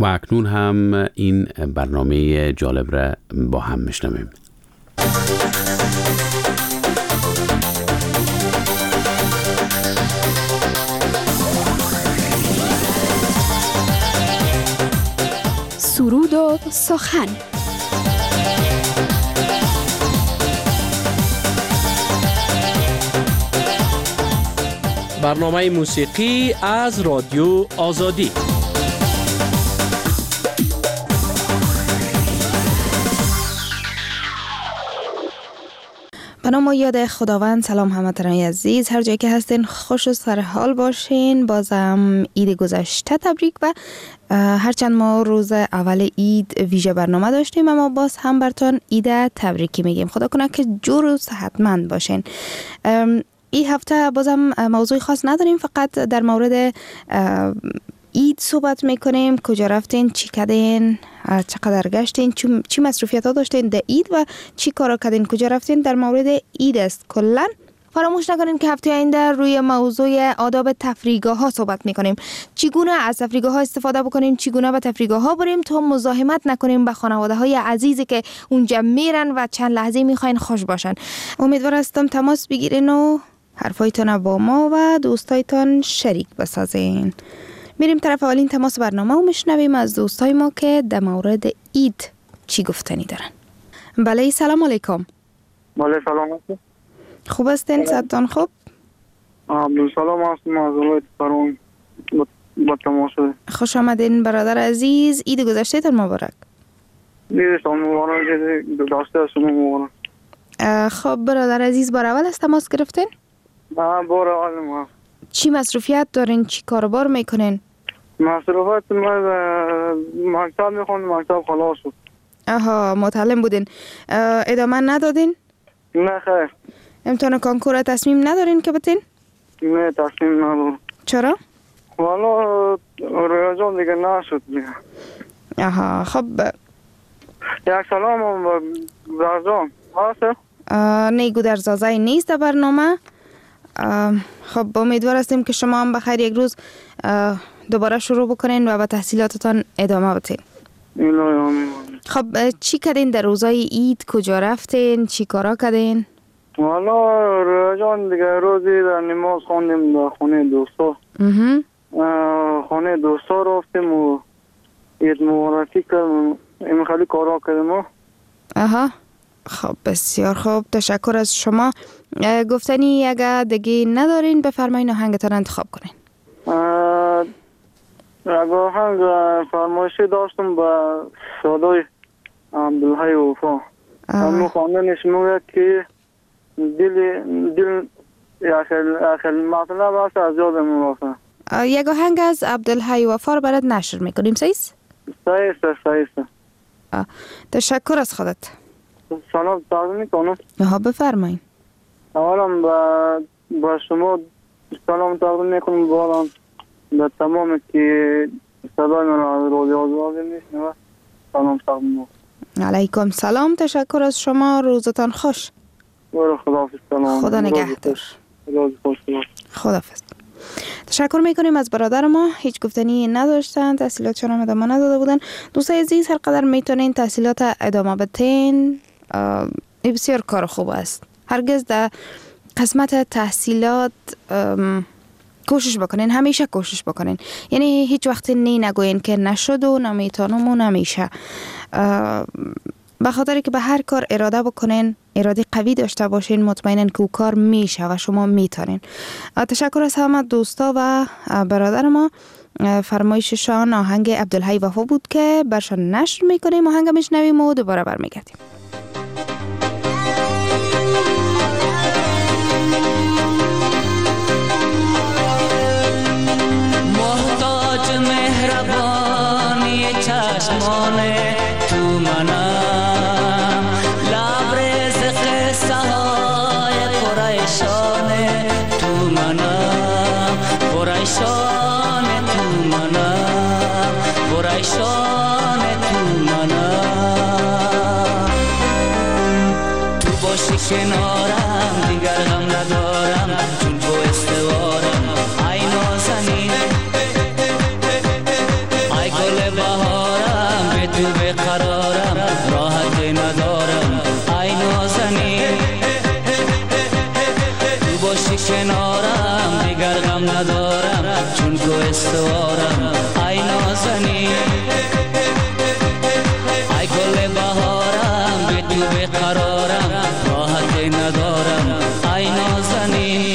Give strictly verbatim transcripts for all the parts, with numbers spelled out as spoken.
و اکنون هم این برنامه جالب را با هم میشنویم. سرود و سخن. برنامه موسیقی از رادیو آزادی. به نام و یاد خداوند. سلام هموطنان عزیز، هر جایی که هستین خوش و سر حال باشین. بازم عید گذشته تبریک. و هرچند ما روز اول عید ویژه برنامه داشتیم، اما باز هم براتون عید تبریکی میگیم. خدا کنه که جور و صحتمند باشین. این هفته بازم موضوع خاص نداریم، فقط در مورد عید صحبت میکنیم. کجا رفتین، چی کردین، چقدر گشتین، چی مصروفیت ها داشتین در عید و چی کارا کردین، کجا رفتین. در مورد عید است کلا. فراموش نکنین که هفته آینده روی موضوع آداب تفریحگاه ها صحبت میکنیم. چگونه از تفریحگاه ها استفاده بکنیم، چگونه به تفریحگاه ها بریم تا مزاحمت نکنیم به خانواده های عزیزی که اونجا میرن و چند لحظه میخواین خوش باشن. امیدوار هستم تماس بگیرین و حرفایتان با ما و دوستایتان شریک بسازین. میریم طرف اولین تماس برنامه و میشنویم از دوستای ما که در مورد عید چی گفتنی دارن. بله، سلام علیکم. بله سلام. خوب هستین؟ صحتتان خوب؟ عبدالسلام هستم از ولایت فرون با تماس. خوش آمدین برادر عزیز. عید گذشته تان مبارک. عید شما مبارک. گذشته شما مبارک. خب برادر عزیز، بار اول از تماس گرفتین؟ نه، بار اول ما. چی مصروفیت دارین؟ چی کاربار میکنین؟ مصروفیت ما مکتب میخوند، مکتب خلاص شد. آها، متعلم بودین. ادامه ندادین؟ نه خیر. امتحان کنکور تصمیم ندارین که بتین؟ نه تصمیم ندارم. چرا؟ والا ریاضیات دیگه نشد دیگه. آها، خب یک سلام هم با گودرزان هست؟ نه، گودرزازه نیست در برنامه. خب امیدوار هستیم که شما هم بخیر یک روز دوباره شروع بکنین و به تحصیلاتتان ادامه بدین. خب چی کردین در روزای عید؟ کجا رفتین؟ چی کارا کردین؟ والا رجان دیگه روزی در نماز خوندیم در خونه دوستا. خونه دوستا رفتیم و عید مبارکی کردیم. این خیلی کارا کردیم. آها، خب بسیار خوب، تشکر از شما. گفتنی اگه دیگه ندارین بفرمایین آهنگتان انتخاب کنین. اگه آهنگ فرمایشی داشتم با صدای عبدالحی وفا. اما خواندنش موید که دل دل اخل مطلب هست از یادم موافه. یک آهنگ از عبدالحی وفا رو برات نشر میکنیم. سیست؟ سیست سیست. تشکر از خودت. سلام تقدیم میکنم. ها بفرمایین. اولا با با شما سلام تقدیم میکنم، بالا به تمام که صدای من از رادیو آزادی میشنوه سلام تقدیم میکنم. علیکم سلام، تشکر از شما، روزتان خوش. برو خداحافظ. سلام. خدا نگهدار. روز خوش. خداحافظ. تشکر میکنیم از برادر ما. هیچ گفتنی نداشتن، تحصیلاتشون هم ادامه نداده بودن. دوستای عزیز، هر قدر میتونین تحصیلات ادامه بدین، بسیار کار خوب است. هرگز در قسمت تحصیلات کوشش بکنین، همیشه کوشش بکنین. یعنی هیچ وقت نی نگوین که نشد و نمیتونم و نمیشه. به خاطر که به هر کار اراده بکنین، اراده قوی داشته باشین، مطمئنن که او کار میشه و شما میتونین. تشکر از همه دوستا و برادر ما. فرمایششان آهنگ عبدالحی وفا بود که برشان نشر میکنیم. آهنگ میشنویم و دوباره برمیگردیم. محتاج مهربانی چشمانه تو منم، لبریز قصه های پریشانه تو منم، پریشانه تو منم، پریشانه تو منم. تو باشی کنارم دیگر غم ندارم، چون تو استوارم ای نازنین، ای گل بهار تو بیقرارم راحت ندارم ای نازنین تو باشی کنارم دیگر غم ندارم چون تو استوارم ای نازنین ای گل بهارم به تو بیقرارم راحت ندارم ای نازنین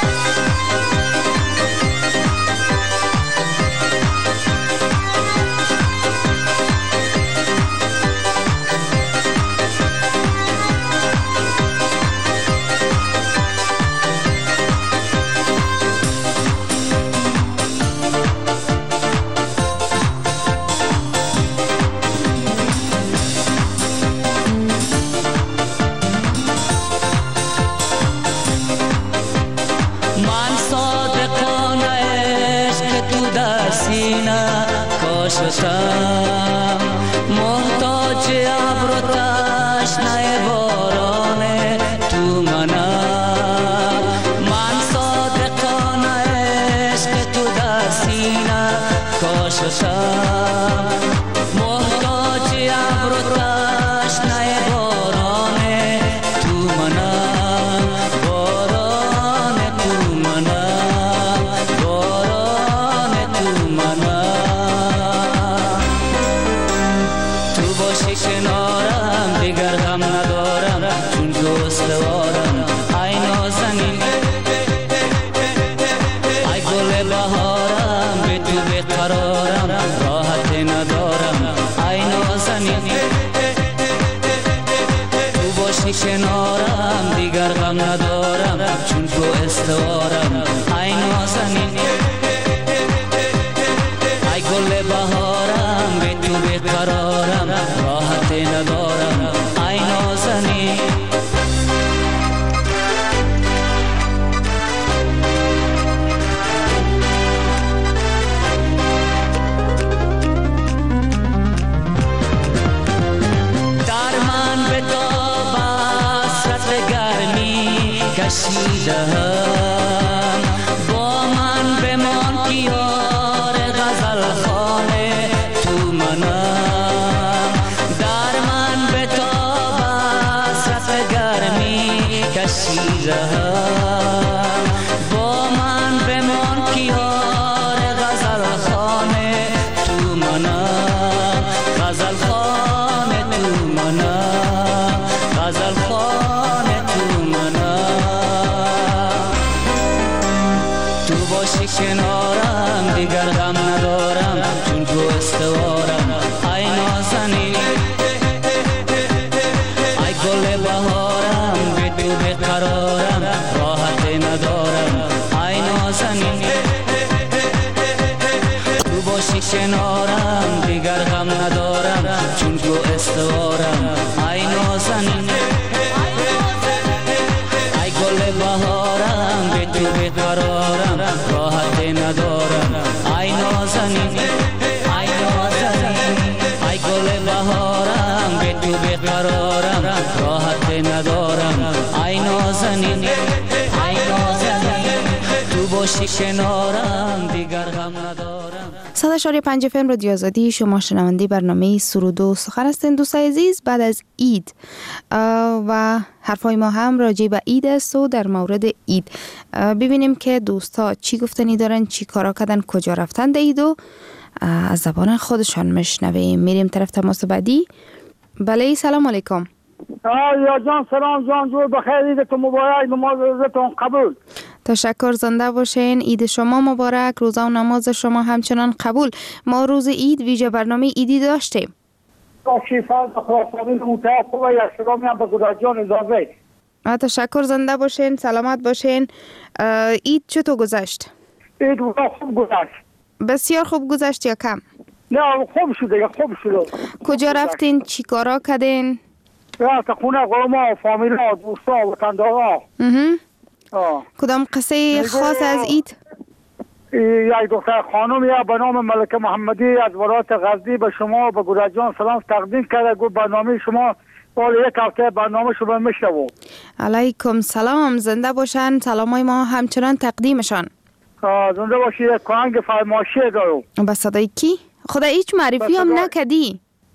کاشتم محتاج ابر و تشنه باران تو منم من صادقانه عشق تو در سینه کاشتم محتاج ابر و تشنه باران تو منم باران تو منم باران تو منم کنارم دیگر غم ندارم چون دوستوارم ای نازنین ای گل بهارم به تو بیقرارم راحت ندارم ای نازنین تو باشی کنارم دیگر غم ندارم چون تو استوارم ای نازنین ای گل بهارم به تو بیقرارم راحت ندارم ای نازنین در من به تاب حسرت گرمی کشیدم با من بمان که یار غزل خانه تو منم در من به تاب حسرت گرمی کشیدم با من بمان که یار غزل خانه تو منم غزل خانه تو منم غزل خانه تو منم تو باشی کنارم دیگر غم ندارم چون تو استوارم ای نازنین ای گل بهارم به تو بیقرارم راحت ندارم ای نازنین تو باشی کنارم دیگر غم ندارم چون تو استوارم ای نازنین ای گل بهارم به تو بیقرارم راحت ندارم ای نازنین ای نازنین ای گل بهارم به تو بیقرارم راحت ندارم ای نازنین ای نازنین تو باشی کنارم دیگر غم ندارم. صد و شش پنج فم رادیو آزادی، شما شنونده برنامه سرود و سخن هستین. دوستای عزیز، بعد از عید و حرفای ما هم راجع به عید است و در مورد عید ببینیم که دوستا چی گفتنی دارن، چی کارا کردن، کجا رفتن در عید و از زبان خودشان مشنویم. میریم طرف تماس بعدی. بله، سلام علیکم. یا جان سلام جان، جو بخیر، عیدتون مبارک، نماز روزتون قبول. تشکر، زنده باشین. عید شما مبارک، روزه و نماز شما همچنان قبول. ما روز عید ویژه برنامه عیدی داشتیم. شیفا خواستمین متاسف و یک شرامی هم به گراجان اضافه. تشکر، زنده باشین، سلامت باشین. عید چطور گذشت؟ عید خوب گذشت. بسیار خوب گذشت یا کم؟ نه خوب شده، خوب شده. کجا رفتین؟ چی کارا کردین؟ رفت خونه قوما، فامیلا، دوستا، وطندارا. کدام قصه خاص از عید؟ یک دختر خانم یا به نام ملکه محمدی از ولایت غزنی به شما به گراجان سلام تقدیم کرده. گفت برنامه شما حال یک هفته برنامه شما میشنوم. علیکم سلام، زنده باشن. سلامای ما همچنان تقدیمشان. زنده باشی. یک کانگ فرمایشی دارم. به صدای کی؟ خدا هیچ معرفی هم نکدی.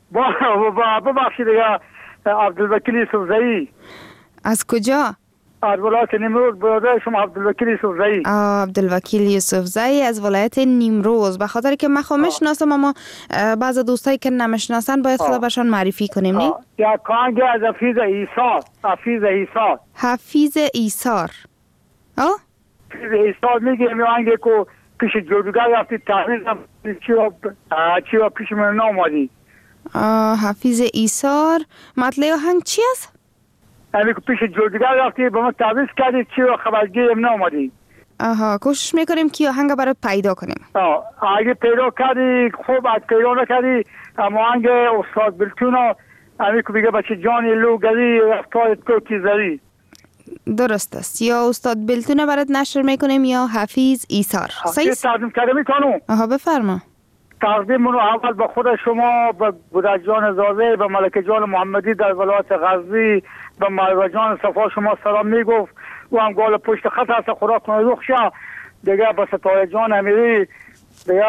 با ببخشید دیگه عبدالوکیل یوسفزایی. از کجا؟ از ولایت نیمروز. برادر شما عبدالوکیل یوسفزایی. عبدالوکیل یوسفزایی از ولایت نیمروز. به خاطر که من خود میشناسم اما بعض دوستایی که نمیشناسن باید خدا برشان معرفی کنیم نی؟ یا کانگ از حفیظ ایثار. حفیظ ایثار. حفیظ ایثار. آه؟ حفیظ ایثار میگه میانگه که پیش جادوگر رفتی تحویل چی و چی و پیش من نامادی. حفیظ ایثار. مطلع آهنگ چی است؟ امی که پیش جادوگر رفتی به ما تعویض کردی چی و خبرگیر من نامادی. آها کوشش میکنیم که آهنگ برای پیدا کنیم. آه اگه پیدا کردی خوب، از پیدا نکردی اما آهنگ استاد بلتون امی که بگه بچه جانی لوگری رفتارت کوکی زری. درست است. یا استاد بلتونه برات نشر میکنیم یا حفیظ ایثار. صحیح تقدیم کرده میتونم. آها بفرما. تقدیم رو اول به خود شما، به بودک جان زازه، به ملکه جان محمدی در ولایت غزنی، به ملکه جان صفا شما سلام میگفت و هم گال پشت خط هست خدا کنه روخ شه دیگه. به ستاره جان امیری دیگه،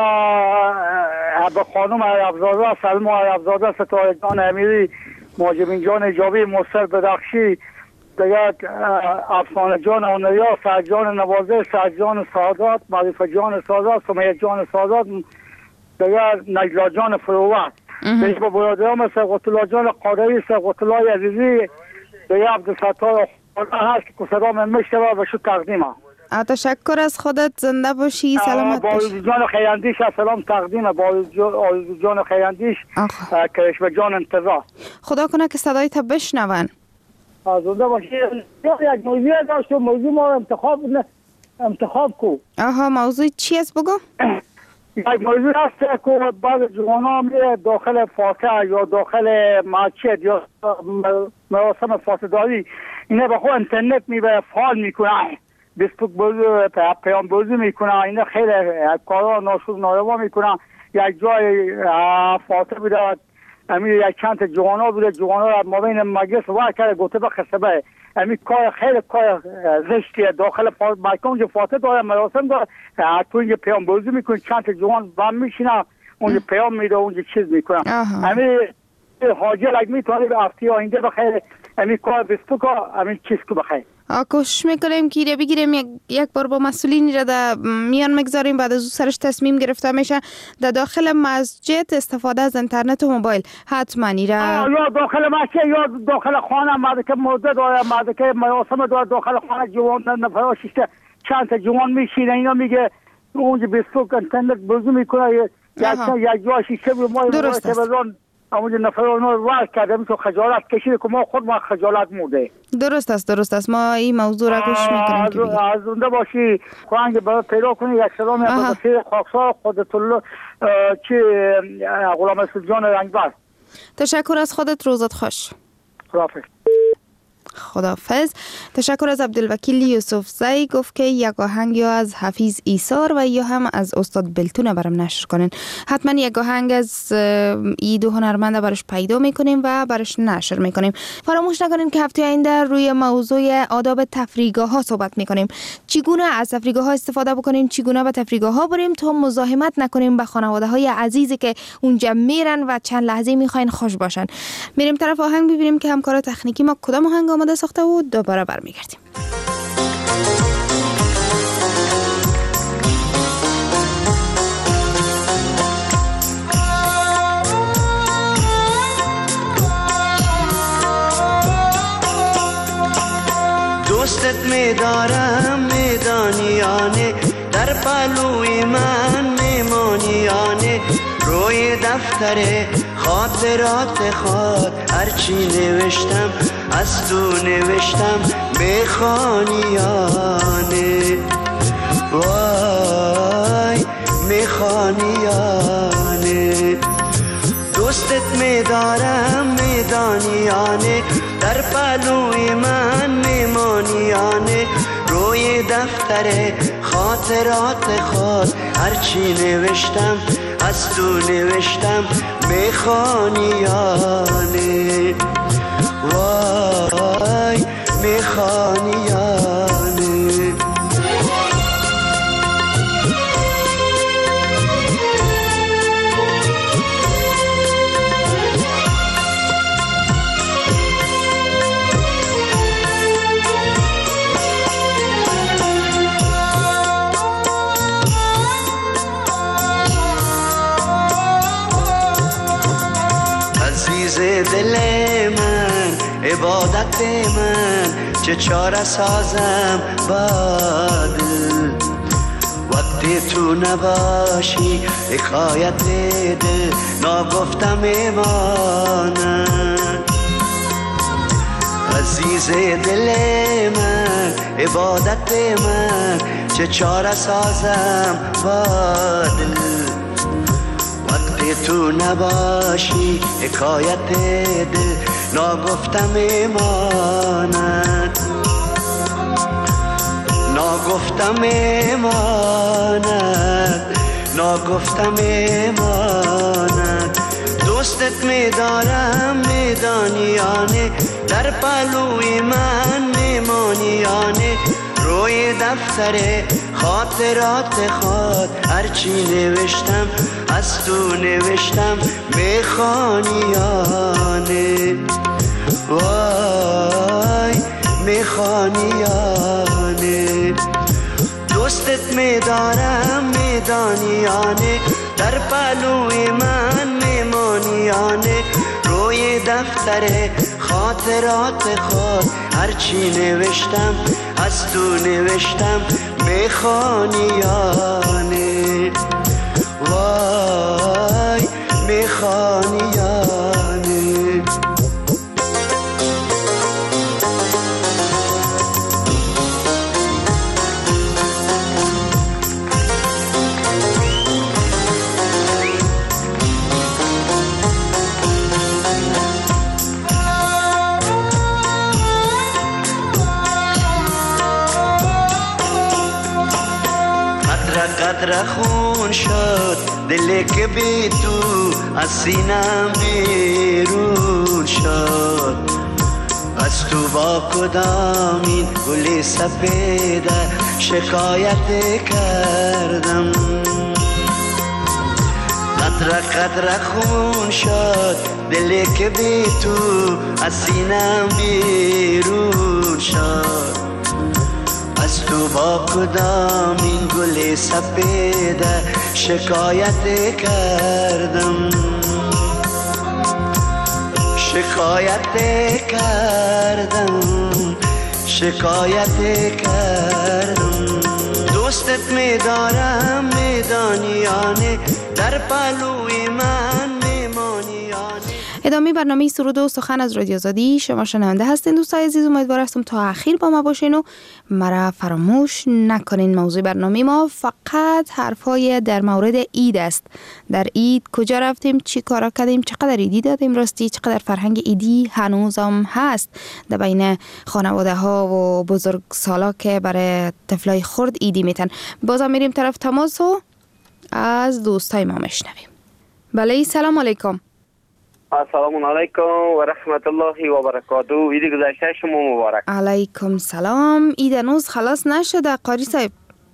به خانم عربزاده سلمو عربزاده، ستاره جان امیری، ماجبین جان ایجابی، مصر بدخشی دیگه، افسانه جان اونریا، سعد جان نوازه، سعد جان سعادت، معرفه جان سعادت، سمیه جان سعادت دیگه، نجلا جان فروت دیگه، با برادرام سبقت الله جان قادری، سبقت الله عزیزی دیگه، عبدالفتار هست که صدا من میشنوه و شو تقدیمه. تشکر از خودت، زنده باشی، سلامت باشی. با جان خیراندیش سلام تقدیمه، با جان خیراندیش کرشم جان انتظار. خدا کنه که صدای تا بشنون. زنده باشی. یک موضوع داشت و موضوع ما انتخاب انتخاب کو. آها موضوع چی است بگو؟ یک موضوع هست که بعض جوانان میره داخل فاتحه یا داخل مسجد یا مراسم فاتحه‌داری اینا به خود اینترنت میبره فعال میکنن، فیسبوک بازی پیام بازی میکنن، اینا خیلی کارا ناشوز ناروا میکنن. یک جای فاتحه بوده امیر یک چند جوانا بوده، جوانا را مابین مجلس وار کرده گفته به خسبه امیر کار خیلی کار زشتیه داخل مکان جو فاتحه داره مراسم داره تو اینجا پیام بازی میکنه، چند جوان بم میشینه اونجا پیام میده اونجا چیز میکنه. امیر حاجه لگ میتونه به افتی آینده بخیر امیر کار فیسبوک امیر چیز که بخیر. کوشش میکنیم که ایره بگیریم یک, یک بار با مسئولین را در میان مگذاریم، بعد از او سرش تصمیم گرفته میشه در داخل مسجد استفاده از اینترنت و موبایل حتما ایره یا داخل مسجد یا داخل خانه مرد که مرده داره، مرد که مراسم داره داخل خانه جوان نفر شیشته چند تا جوان میشینه اینا میگه اونجا فیسبوک اینترنت بازی میکنه یک یک جا شیشه به ما درست است. اونجا نفر اونو وار کردم تو خجالت کشید که ما خود ما خجالت مرده. درست است درست است. ما این موضوع را گوش میکنیم که بگیم. از اونده باشی کنگ برای پیدا کنی یک سلامی از بسیر خاکسار خودت الله چی غلام اسد جان رنگبر. تشکر از خودت، روزت خوش. خداحافظ. خداحافظ. تشکر از عبدالوکیل یوسفزایی، گفت که یک آهنگ یا از حفیظ ایثار و یا هم از استاد بلتونه برام نشر کنین. حتما یک آهنگ از ای دو هنرمند برش پیدا میکنیم و برش نشر میکنیم. فراموش نکنین که هفته آینده روی موضوع آداب تفریحگاه ها صحبت میکنیم. چگونه از تفریحگاه ها استفاده بکنیم، چگونه به تفریحگاه ها بریم تا مزاحمت نکنیم با خانواده های عزیزی که اونجا میرن و چند لحظه میخواین خوش باشن. میریم طرف آهنگ ببینیم که همکار تکنیکی ما کدام آهنگ آماده ساخته و دوباره برمیگردیم. دوستت میدارم میدانیانه، در پلوی من میمانیانه، روی دفتر خاطرات خود هرچی نوشتم از تو نوشتم میخوانیانه، وای میخوانیانه. دوستت میدارم میدانیانه، در پلوی من میمانیانه، روی دفتر خاطرات خود هرچی نوشتم از تو نوشتم میخوانیانه، وای میخوانیانه. دل من عبادت من چه چاره سازم با دل وقتی تو نباشی حکایت دل ناگفته میماند عزیز دل من عبادت من چه چاره سازم با دل وقتی تو نباشی حکایت دل ناگفته میماند ناگفته میماند ناگفته میماند دوستت میدارم میدانیانه در پلوی من میمانیانه روی دفتر خاطرات خود هرچی نوشتم از تو نوشتم میخوانیانه وای میخوانیانه دوستت میدارم میدانیانه در پلوی من میمانیانه روی دفتر خاطرات خود هرچی نوشتم از تو نوشتم میخوانیانه وای میخوانیانه قدر خون شد دلی که بی تو از سینم بیرون شد از تو با کدامین گلی سپیده شکایت کردم قدر قدر خون شد دلی که بی تو از سینم بیرون شد از تو با کدام این گل سپیده شکایت کردم شکایت کردم شکایت کردم دوستت میدارم میدانیانه در پلوی من میمانیانه. ادامه برنامه سرود و سخن از رادیو آزادی شما شنونده هستین دوستای عزیز. امیدوار هستم تا اخیر با ما باشین و مرا فراموش نکنین. موضوع برنامه ما فقط حرفای در مورد عید است. در عید کجا رفتیم، چی کارا کردیم، چقدر عیدی دادیم، راستی چقدر فرهنگ عیدی هنوزم هست در بین خانواده ها و بزرگ سالا که برای طفلای خرد عیدی میتن. بازم میریم طرف تماس و از دوستای ما میشنویم. بله سلام علیکم. السلام علیکم و رحمت الله و برکاته. عید گذشته شما مبارک. علیکم سلام. عید هنوز خلاص نشده قاری صاحب.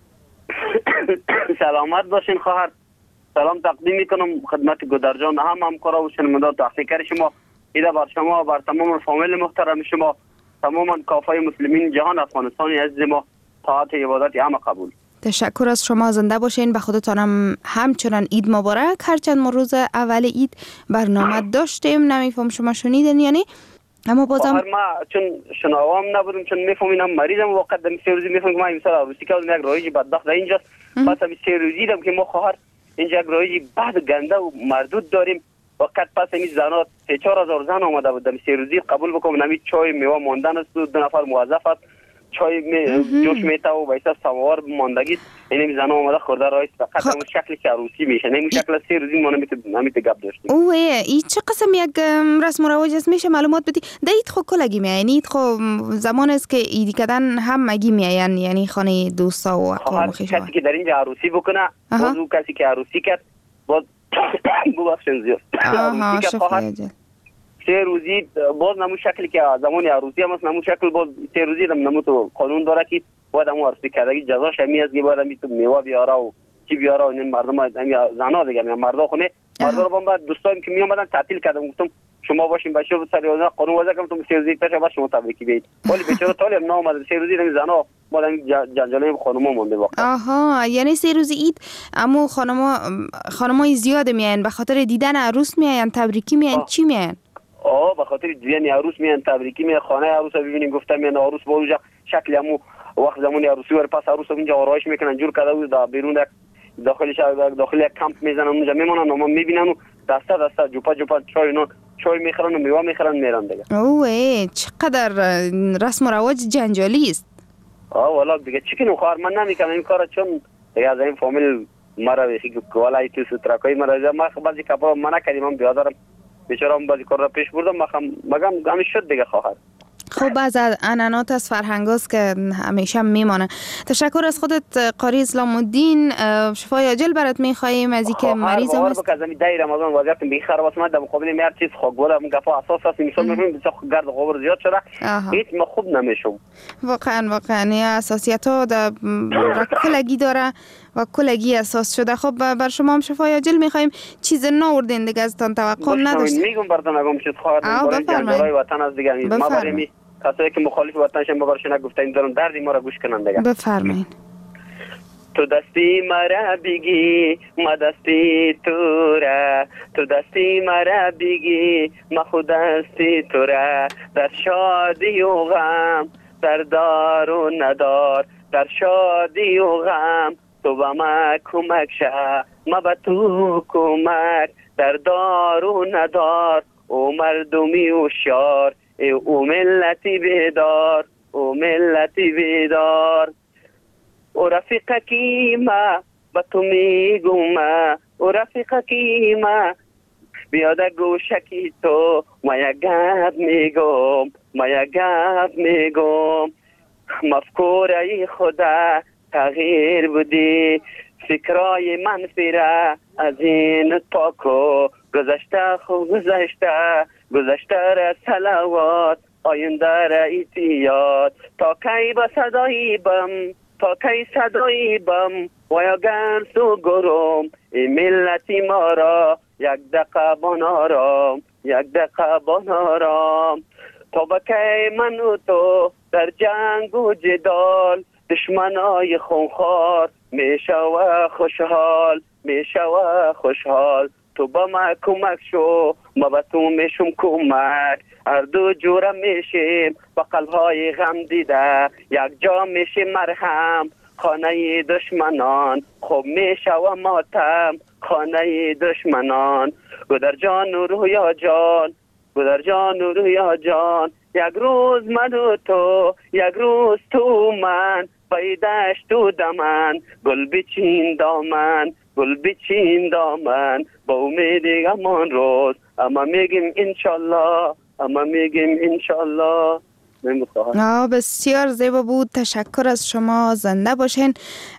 سلامت باشین خواهر. سلام تقدیم میکنم خدمت گودرجان هم همکارا و شنونده تحقیقگر شما. عید بر شما، بر تمام فامیل محترم شما، تمام کافای مسلمین جهان افغانستان عزیز ما. طاعت عبادت همه قبول. تشکر از شما. زنده باشین. به خودتانم همچنان عید مبارک. هرچند ما روز اول عید برنامه داشتیم، نمیفهم شما شنیدین یعنی، اما بازم ما چون شنوام نبودم، چون میفهمیدم مریضم وقت دم سه روزی میفهمم که ما امسال عروسی کردم، یک رایج بدبخت اینجاست. پس هم سه روزی دیدم که ما خواهر اینجا یک رایج بعد گنده و مردود داریم. وقت پس همین زنات سه چهار هزار زن آمده بود دم سه روزی قبول بکنم. نمی چای میوه ماندن است، دو نفر موظف است چای می جوش میتا و وایسا سوار ماندگی اینم زنا اومده خورده رایس فقط اون شکلی که عروسی میشه، نمی شکل سه روزی ما نمیتونیم نمیت گپ داشتیم. اوه این چه قسم یک رسم و رواج است میشه معلومات بدی؟ دید خو کلگی میاین عید خو زمان است که عیدی کردن هم مگی میاین، یعنی خانه دوستا و اقوام خویشاوند. کسی که در اینجا عروسی بکنه باز اون کسی که عروسی کرد باز ببخشید زیاد آها شفا سه روزی باز نمو شکلی که زمان عروسی هم است، نمو شکل باز سه روزی هم نمو تو قانون داره که باید همون عروسی کردگی جزاش همی از که باید همی تو میوه بیاره و چی بیاره و این مردم همی زنا دیگه همی مردا خونه مردا رو باید دوستایم که می آمدن تعطیل کردم گفتم شما باشین بچه و سری وزن قانون وضع کردم تو سه روزی پیش باید شما تبریکی بیایید، ولی بیچاره طالی هم نامده سه روزی همی زنا باید همی جنجاله خانوما مونده واقعا. آها یعنی سه روزی عید اما خانوما خانمای زیاد میاین به خاطر دیدن عروس میاین، تبریکی میاین، چی میاین؟ آه به خاطر دیدن عروس میان تبریکی می خانه عروس ببینیم گفتم میان عروس با اونجا شکل همو وقت زمان عروسی ور پس عروس اونجا آرایش میکنن جور کرده بود در بیرون داخلش داخل یک کمپ میزنن اونجا میمونن و ما میبینن و دسته دسته جوپا جوپا چای نو چای میخرن و میوه میخرن میرن دیگه. اوه چقدر رسم و رواج جنجالی است. آه والا دیگه چیکن خواهر من نمیکنم این کارا چون دیگه از این فامیل مرا بخی والا تو سترکای مرا ما بعضی کپا من نکردیم من بیادرم بیچارم بعضی کار را پیش بردم مخم مگم همین شد دیگه خواهر. خب بعض از عنعنات از فرهنگاست که همیشه میمانه. تشکر از خودت قاری اسلام الدین. شفای عاجل برات میخواهیم از اینکه مریض هم است. خواهر بک دایر رمضان وضعیت بخیر واسه من در مقابل هر چیز خوگوله گفا اساس است مثال میبینیم بسیار گرد غبار زیاد شده هیچ ما خوب نمیشم. واقعا واقعا این اساسیت ها در کلگی داره و کلگی اساس شده. خب بر شما هم شفای عاجل میخواهیم. چیز نوردین دیگه ازتان توقع نداشتیم. میگم براتون اگم چیز خواهر برای جنجالای وطن از دیگه ما برای کسایی که مخالف وطنشن با برشون نگفتن دارن دردی ما را گوش کنن دیگه. بفرمایید. تو دستی مرا بگی ما دستی تو را تو دستی مرا بگی ما خود دستی تو را در شادی و غم در دار و ندار در شادی و غم تو با ما کمک شه ما با تو کمک در دار و ندار او مردمی و شار او ملتی بیدار او ملتی بیدار او رفیقه کی ما با تو میگم او رفیقه کی ما بیاده گوشکی تو ما یک گپ میگم ما یک گپ میگم مفکوره خدا تغییر بودی فکرای منفی را از این پاکو گذشته خوب گذشته گذشته را صلوات آینده را ایتیاد تا کی با صدایی بم تا کی صدایی بم و یا گرس و گرم ای ملتی ما را یک دقیقه بانارام یک دقیقه بانارام تا با کی من و تو در جنگ و جدال دشمنای خونخوار میشوه خوشحال میشوه خوشحال تو با ما کمک شو ما با تو میشم کمک هر دو جوره میشیم با قلبهای غم دیده یک جا میشیم مرهم خانه دشمنان خوب میشوه ماتم خانه دشمنان گدر جان و رویا جان گدر جان و رویا جان یک روز من و تو یک روز تو من پیداش تو دامن گل بچین دامن گل بچین دامن با امید همان روز اما میگیم انشالله اما میگیم انشالله. آه بسیار زیبا بود. تشکر از شما. زنده باشین.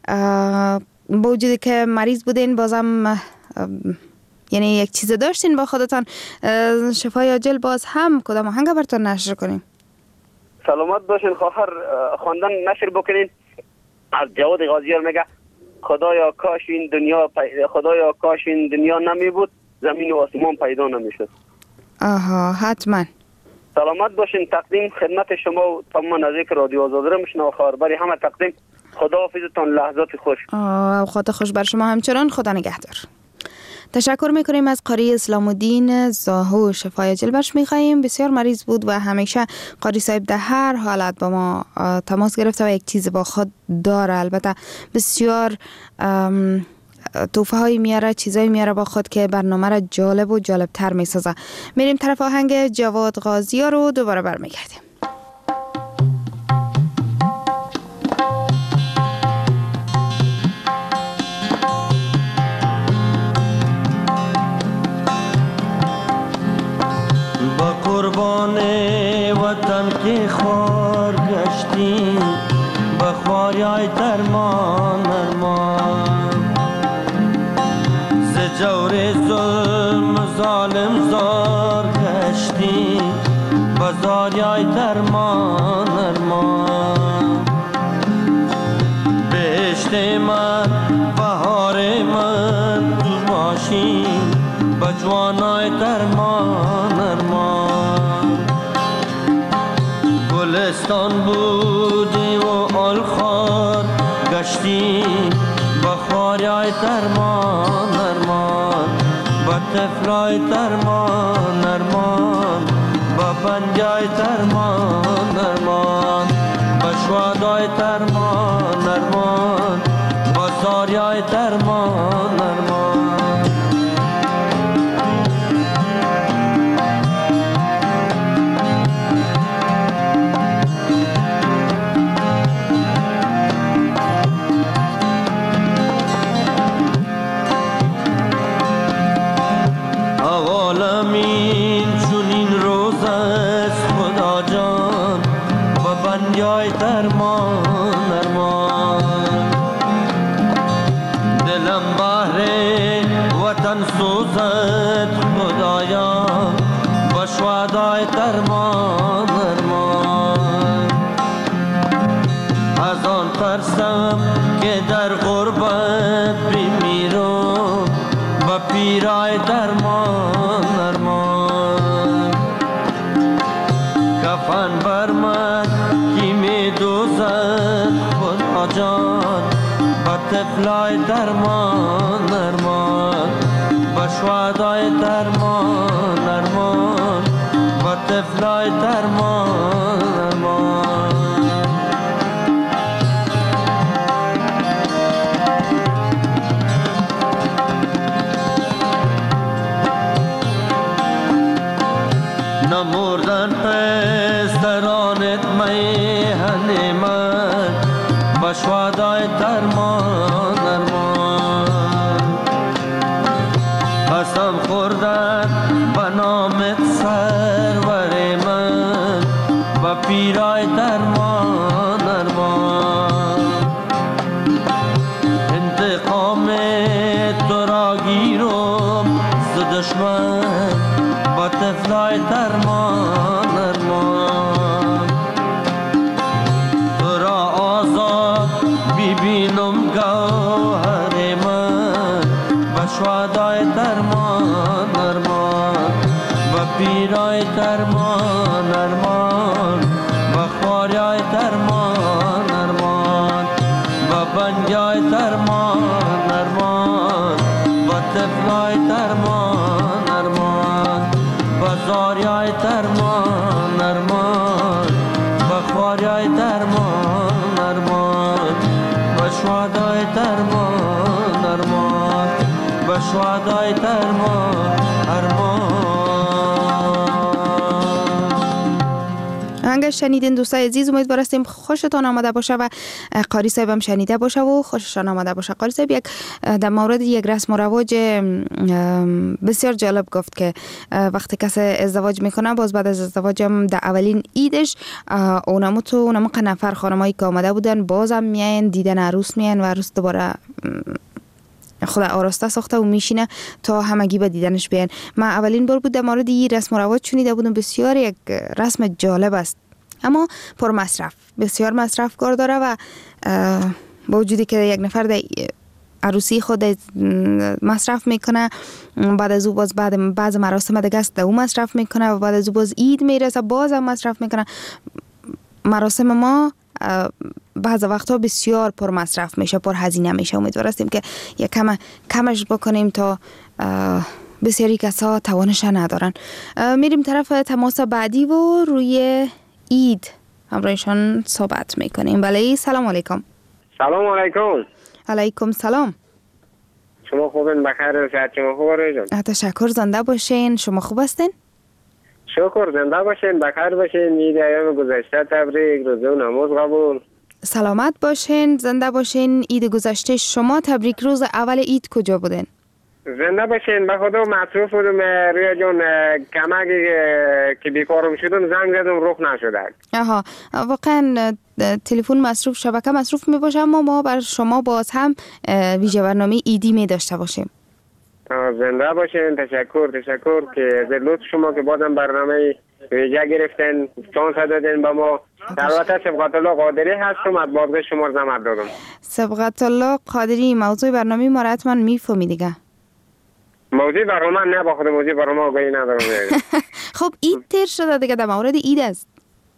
با وجودی که مریض بودین بازم یعنی یک چیز داشتین با خودتان. شفای عاجل باز هم کدام آهنگ براتون نشر کنیم؟ سلامت باشین خواهر. خواندن نشر بکنین. از جواد غازیار میگه خدایا کاش این دنیا پی... خدایا کاش این دنیا نمی بود زمین و آسمان پیدا نمیشد. آها حتما. سلامت باشین. تقدیم خدمت شما و تمام نزدیک رادیو آزادی را میشنوم خواهر. برای همه تقدیم. خداحافظتان. لحظات خوش. آه خدا خوش بر شما همچنان. خدا نگهدار. تشکر میکنیم از قاری اسلام الدین زاهو. شفای عاجل برش میخواییم. بسیار مریض بود و همیشه قاری صاحب در هر حالت با ما تماس گرفته و یک چیز با خود داره. البته بسیار توفه های میاره، چیزایی میاره با خود که برنامه را جالب و جالب تر میسازه. میریم طرف آهنگ جواد غازیار رو دوباره برمیگردیم. قربان وطن که خوار گشتی بخواریای درمان ارمان ز جور ظلم ظالم زار گشتی بزاریای درمان ارمان بهشت من بهار من تو باشی بجوانای درمان ارمان گلستان بودی و آلخار گشتی بخواریای درمان ارمان با طفلای درمان ارمان با پنجای ترمان نرمان با شوادای ترمان نرمان با زاریای ترمان نرمان جای درمان نرمان دلم بهر وطن سوزد خدایا با شوادای درمان نرمان از آن ترسم که در غربت بمیرم با پیرای درمان نرمان کفن بر من دوزد خدا جان با طفلای درمان نرمان با شوادای درمان نرمان با طفلای درمان نرمان نمردن پسترانت میهن من با شوادای درمان نرمان قسم خوردن با نامت سرور من با پیرای درمان نرمان انتقام تو را گیرم ز دشمن با طفلای درمان نرمان تو را آزاد ببینم گوهر من با شوادای درمان نرمان با پیرای درمان نرمان با خواریای درمان نرمان با بنجای درمان نرمان با طفلای درمان نرمان با زاریای درمان نرمان با خواریای درمان نرمان با شوادای درمان نرمان با شوادای درمان نرمان. آهنگ شنیدین دوستای عزیز، امیدوار هستیم خوشتان آمده باشه و قاری صاحب هم شنیده باشه و خوششان آمده باشه. قاری صاحب یک در مورد یک رسم و رواج بسیار جالب گفت که وقتی کسی ازدواج میکنه باز بعد از ازدواج هم در اولین ایدش اونمو تو اونمو نفر خانمایی که آمده بودن بازم میاین دیدن عروس میاین و عروس دوباره خدا آراسته ساخته و میشینه تا همگی به دیدنش بیان. من اولین بار بود در مورد این رسم و رواج شنیده بودم. بسیار یک رسم جالب است اما پر مصرف، بسیار مصرف کار داره و با وجودی که یک نفر در عروسی خود مصرف میکنه، بعد از او باز بعد بعض مراسم دیگه است او مصرف میکنه و بعد از او باز عید میرسه باز هم مصرف میکنه. مراسم ما بعض وقتا بسیار پر مصرف میشه، پر هزینه میشه. امیدوار هستیم که یک کم کمش بکنیم تا بسیاری کسا توانش ندارن. میریم طرف تماس بعدی و روی عید همراهشان صحبت میکنیم. بله، سلام علیکم. سلام علیکم. علیکم سلام. شما خوبین؟ بخیر؟ صحت شما خوبه؟ تشکر، زنده باشین. شما خوب هستین؟ شکر، زنده باشین، بخیر باشین. عید ایام گذشته تبریک، روزه و نماز قبول. سلامت باشین، زنده باشین. عید گذشته شما تبریک. روز اول عید کجا بودین؟ زنده باشین. به خدا مصروف بودم رویا جان، کمکی که بیکارم شدم زنگ زدم رخ نشده. آها، واقعا تلفن مصروف، شبکه مصروف می باشه، اما ما بر شما باز هم ویژه برنامه عیدی می داشته باشیم. زنده باشین. تشکر تشکر که از لطف شما که بازم برنامه ویژه گرفتن، چانس دادین به ما. البته سبقت الله قادری هستم، از بابگاه شما زحمت دادم. سبقت الله قادری، موضوع برنامه ما را حتما میفهمی دیگه. موضوع برنامه نه، با خود موضوع برنامه آگاهی ندارم. خب عید تیر شده دیگه، در مورد عید است.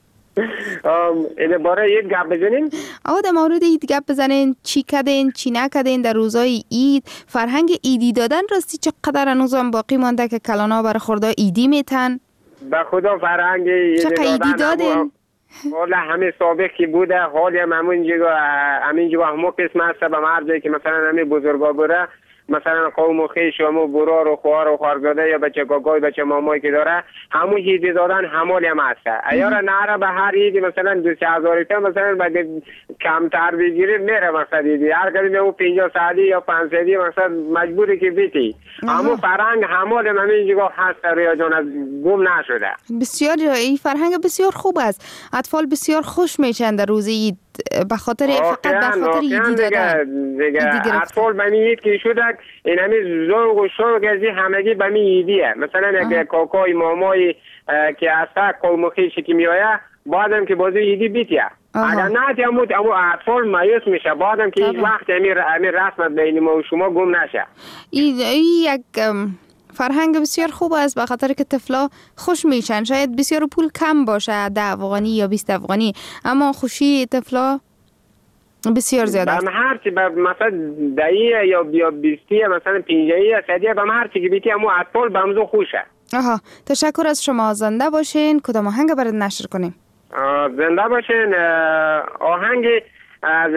این باره عید گپ بزنین؟ آه، در مورد عید گپ بزنین. چی کردین چی نکردین در روزای عید؟ فرهنگ عیدی دادن راستی چقدر هنوز هم باقی مانده که کلانا برای خورده عیدی میتن؟ به خدا فرهنگ چه قیدی دادین؟ حالا همه سابق که بوده حالی هم همون جگا همین جگا همون قسم هست به مرزی که مثلا همین بزرگا بوده مثلا قوم و خیش و همون برار و خوار و خوارزاده یا بچه کاکای بچه مامایی که داره همون هیدی دادن همالی هم هست ایارا نهره به هر هیدی مثلا دو سه هزاری تا مثلا باید کمتر بگیری میره مثلا هیدی هر کدی میمون پینجا ساعتی یا پنج ساعتی مثلا مجبوری که بیتی همون فرهنگ همال همین جگا هست رویا جان از گم نشده. بسیار این فرهنگ بسیار خوب است. اطفال بسیار خوش میشن در روز عید به خاطر فقط به خاطر ایدی دادن دیگه اطفال به می عید که شده این همین ذوق و شوق از همگی به می عیدیه مثلا اگه کاکای مامای که اصلا قوم و خیشی که میایه بعدم که بازی ایدی بیتیه اگر نه تیموت اما اطفال مایوس میشه بعدم که هیچ وقت همین رسمت بین ما و شما گم نشه. این یک فرهنگ بسیار خوب است به خاطر که طفلا خوش میشن. شاید بسیار پول کم باشه ده افغانی یا بیست افغانی اما خوشی طفلا بسیار زیاد است. به هر چی مثلا دهی یا بیا بیستی مثلا پنجایی صدیه به هر چی که بیتی اما اطفال بمزو خوشه. آها تشکر از شما. زنده باشین. کدام آهنگ برات نشر کنیم؟ زنده باشین. آهنگ از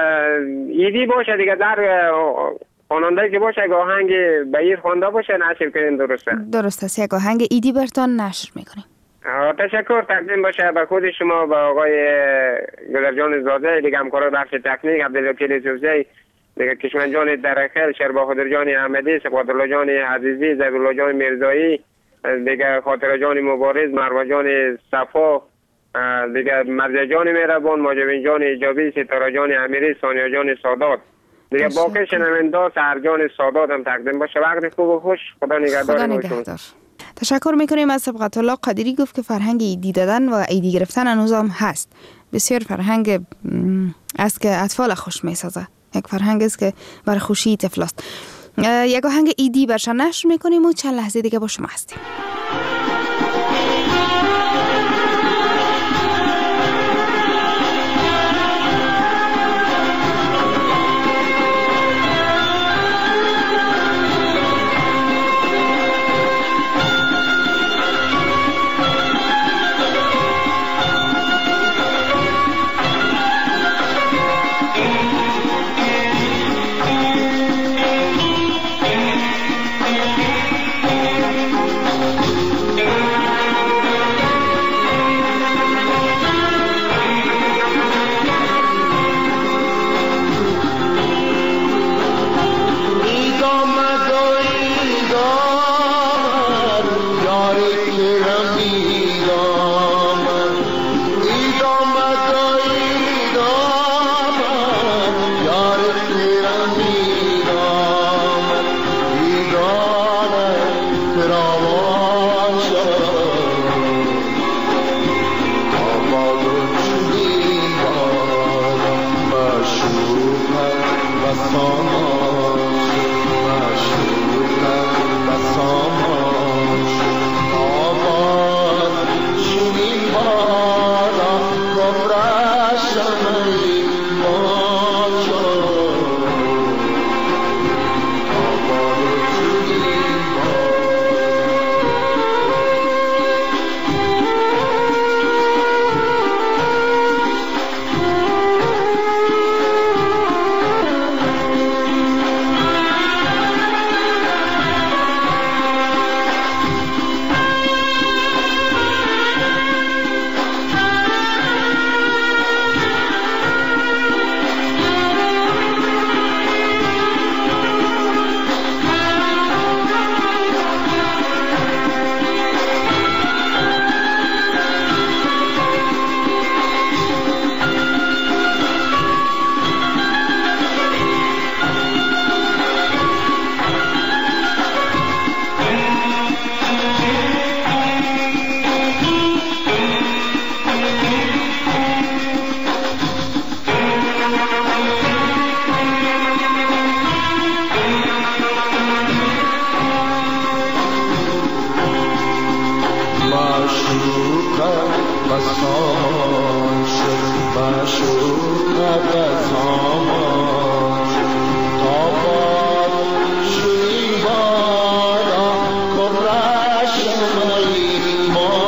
ایدی باشه دیگه در خواننده که باشه اگه آهنگ بیر خوانده باشه نشر کنیم. درسته؟ درست است. یک آهنگ ایدی برتان نشر میکنیم. تشکر تقدیم باشه به خود شما با آقای گذرجان زاده دیگه همکار بخش تکنیک عبدالوکیل سوزی دیگه کشمن جان درخل شربا خضر جان احمدی سپادالله جان عزیزی زبیرالله جان میرزایی دیگه خاطر جان مبارز مروه جان صفا دیگه مرزا جان مهربان ماجبین جان ایجابی ستاره جان امیری ثانیه جان سادات دیگه باقی شنونده سرجان سادات هم تقدیم باشه. وقت خوب و خوش. خدا نگهدار. تشکر میکنیم از سبقت الله قدیری. گفت که فرهنگ ایدی دادن و ایدی گرفتن هنوز هم هست. بسیار فرهنگ است که اطفال خوش میسازه. یک فرهنگ است که برای خوشی طفل است. یک آهنگ ایدی برشان نشر میکنیم و چند لحظه دیگه با شما هستیم. more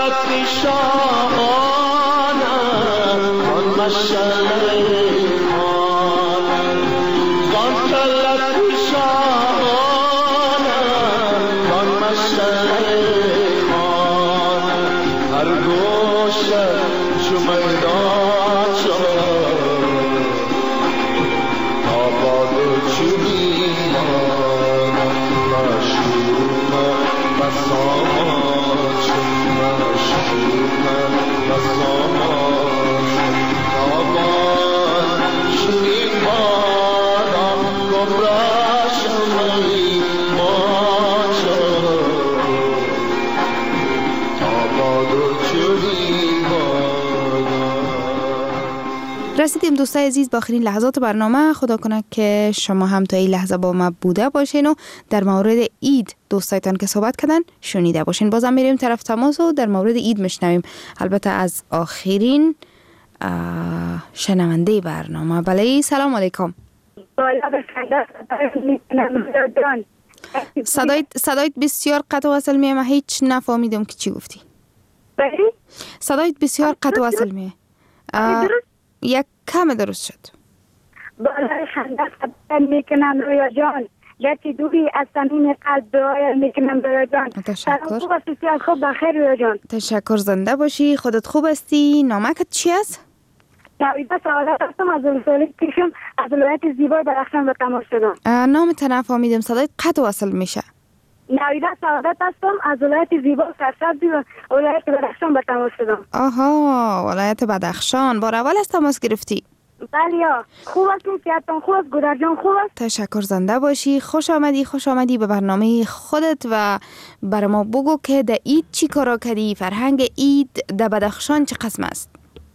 مسلط شاهانم آن مشعل ایمان آن کلت شاهانم آن مشعل ایمان هر گوشه چو میدان شد آباد چو بیمانم مشروم بسامان شد مشروم بسامان آباد چو بیمانم گمراه شد ایمان شد آباد چو رسیدیم دوستای عزیز با آخرین لحظات برنامه. خدا کنه که شما هم تا این لحظه با ما بوده باشین و در مورد عید دوستایتان که صحبت کردن شنیده باشین. بازم میریم طرف تماس و در مورد عید میشنویم، البته از آخرین شنونده برنامه. بله سلام علیکم. صدایت صدایت بسیار قطع و وصل میه، من هیچ نفهمیدم که چی گفتی. بله صدایت بسیار قطع و وصل میه. یک کم درست شد. بالای خنده خبر میکنم رویا جان، گرچه دوری از صمیم قلب دعای میکنم رویا جان. تشکر. خوب هستی، از خوب بخیر رویا جان. تشکر، زنده باشی. خودت خوب هستی؟ نامکت چی است؟ نویده سعادت هستم، از ولسوالی پیشم از ولایت زیبای درخشان به تماس شدم. نامت نفهمیدم، صدایت قطع و وصل میشه. نویده سعادت هستم، از ولایت زیبا سرسبزی و ولایت بدخشان به تماس شدم. آها، ولایت بدخشان. بار اول از تماس گرفتی؟ بله یا خوب هستیم، سیادتان خوب است، گودر جان خوب است. تشکر، زنده باشی. خوش آمدی خوش آمدی به برنامه خودت و برای ما بگو که در عید چی کارا کردی؟ فرهنگ عید در بدخشان چه قسم است؟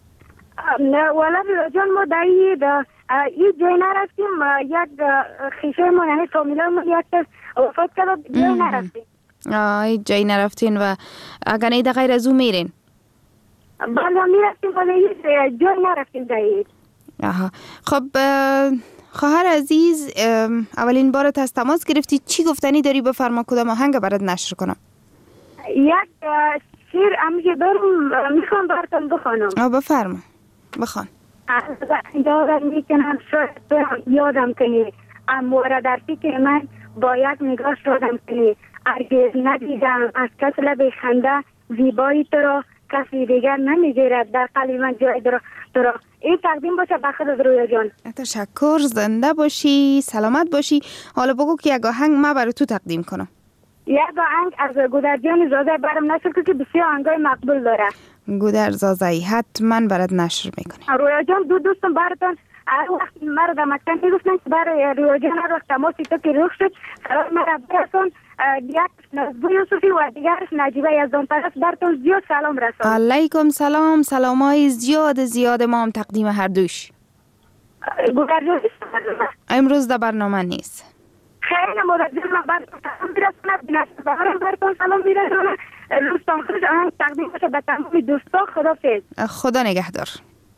نه ولی جان ما در عید عید جای نرفتیم، یک خیشه ما یعنی فامیلا ما یک کس وفات کرد، جای نرفتیم. آه جای نرفتین و اگر نیده غیر از او میرین؟ بله میرفتیم ولی جای نرفتیم در عید. آها خب خواهر عزیز، اولین بارت از تماس گرفتی، چی گفتنی داری؟ بفرما، کدام آهنگ برات نشر کنم؟ یک شیر همیشه دارم میخوام براتون بخوانم. آه بفرما بخوان. یادم میکنم شاید یادم کنی، امواره در فکر من با یک نگاه شدم کنی، هرگز ندیدم از کس لب خنده زیبایی تو را کسی دیگر نمیگیرد، در قلب من جای تو را. این تقدیم باشه بخیر از رویا جان. تشکر، زنده باشی، سلامت باشی. حالا بگو که یک آهنگ ما برای تو تقدیم کنم. یک آهنگ از گودر جان زازه برام نشر که بسیار آهنگای مقبول داره. گودر زازه حتما برات نشر میکنه. رویا جان دو دوستم براتون هر وقت مرا در مکتب میگفتن که برای رویا جان هر وقت تماسی تو که روخ شد قرار مرا براتون یک نزبو یوسفی و دیگرش نجیبه یزدان طرف براتون زیاد سلام رسان. علیکم سلام، سلامای زیاد زیاد ما هم تقدیم هر دوش. گودر جان امروز در برنامه نیست. خیلی مدرجم من براتون سلام میرسونم، بینست بهارم براتون سلام میرسونم. روستان خوش آهنگ تقدیم باشه به تمام دوستا. خدافظ. خدا نگهدار.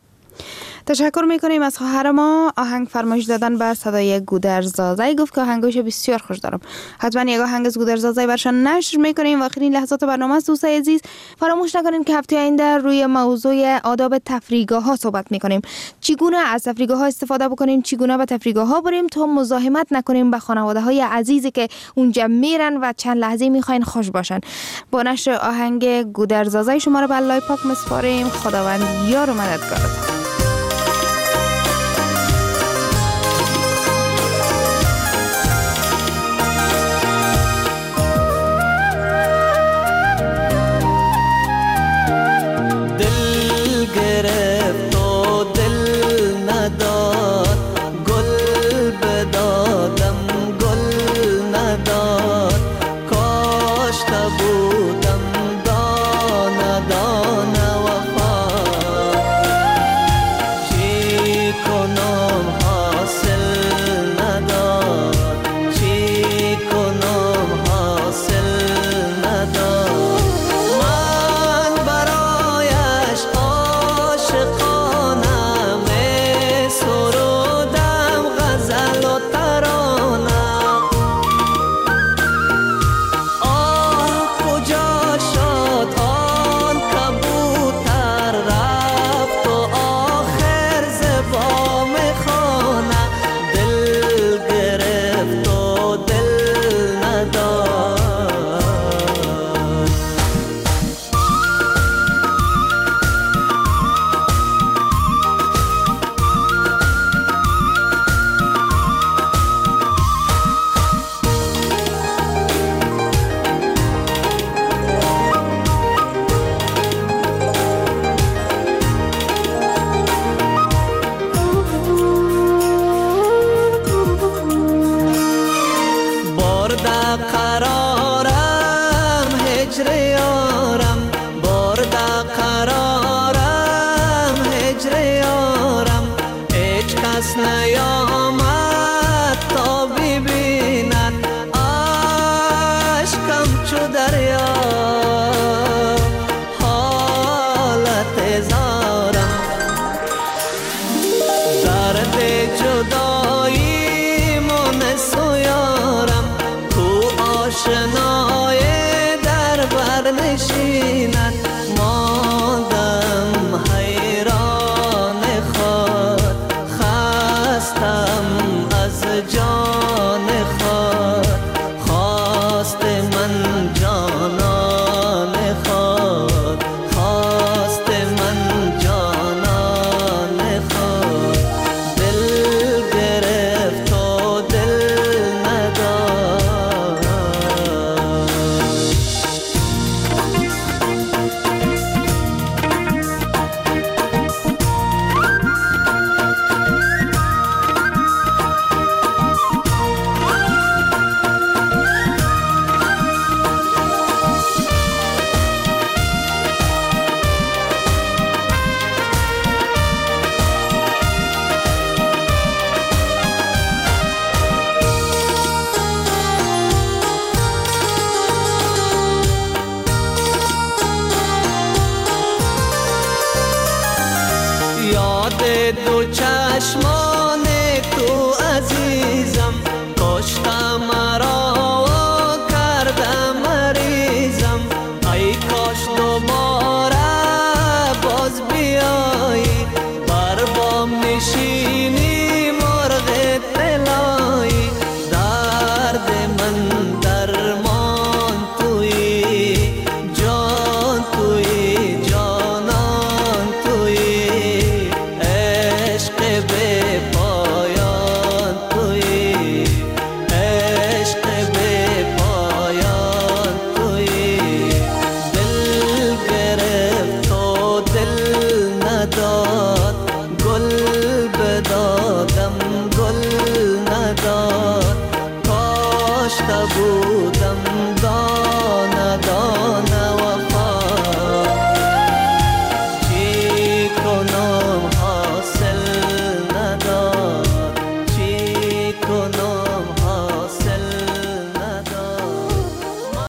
تشکر میکنیم از خواهر ما. آهنگ فرمایش دادن بر صدای گودر زازه، گفت که آهنگش بسیار خوش دارم. حتما یک آهنگ از گودر زازه برشان نشر میکنیم. و آخرین لحظات برنامه است دوستای عزیز. فراموش نکنین که هفته آینده روی موضوع آداب تفریحگاه ها صحبت میکنیم. چگونه از تفریحگاه ها استفاده بکنیم، چگونه به تفریحگاه ها بریم تا مزاحمت نکنیم به خانواده های عزیزی که اونجا میرن و چند لحظه میخواین خوش باشن. با نشر آهنگ گودر زازه شما رو به الله پاک میسپاریم. خداوند یار و مددگارتون. بودم دانه دانه وفا قرارم هجر یارم برده قرارم هجر یارم هیچ کس نیامد تا ببیند عشقم چو دریا